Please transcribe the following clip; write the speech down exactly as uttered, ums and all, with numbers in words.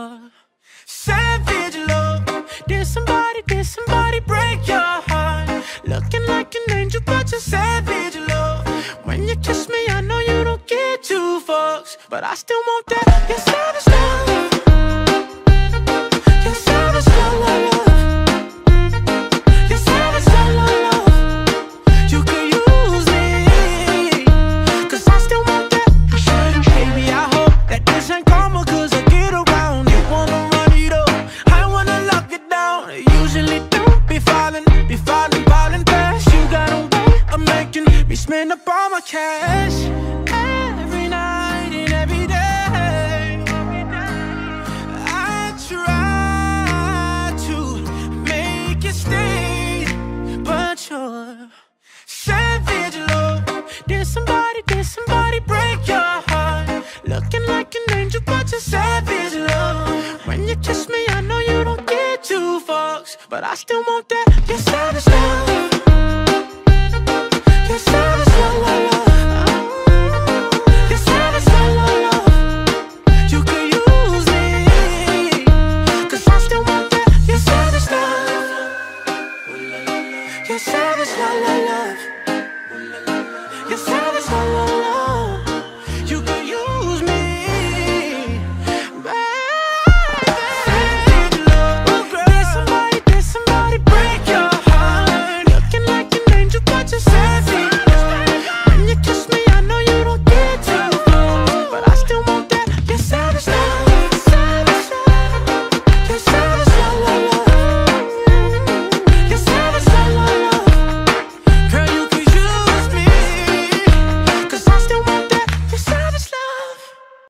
your savage love. Did somebody, did somebody break your heart? Looking like an angel, but you're savage love. When you kiss me, I know you don't get two fucks, but I still want that. You're savage love. You're savage love, love, love. You're savage love, love, love. You could use me, cause I still want that. Baby, I hope that this ain't karma, cause I get around. You wanna run it up, I wanna lock it down. Usually don't be falling, be falling, falling fast. You got a way of making me spend up all my cash. Every night and every day, I try to make it stay, but you're savage love. Did somebody, did somebody break your heart? Looking like an angel, but you're savage love. When you kiss me, I know you don't get two fucks, but I still want that. You're savage love. You're savage love, love, love. You're savage love, love, love. You could use me, cause I still want that. You're savage love. You're savage love, love, love. You're savage.